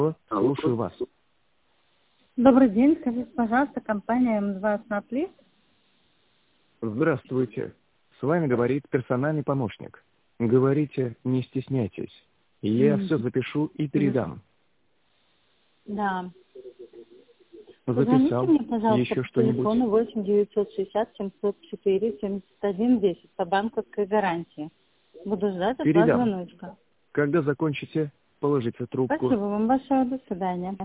Слушаю вас. Добрый день, скажите, пожалуйста, компания М2 Снапли. Здравствуйте. С вами говорит персональный помощник. Говорите, не стесняйтесь. Я все запишу и передам. Да. Позвоните Записал. мне, пожалуйста, Еще по что-нибудь? телефону 8 960 704 71 10 по банковской гарантии. Буду ждать от вас Передам. звоночка. Когда закончите, положите трубку. Спасибо вам большое. До свидания.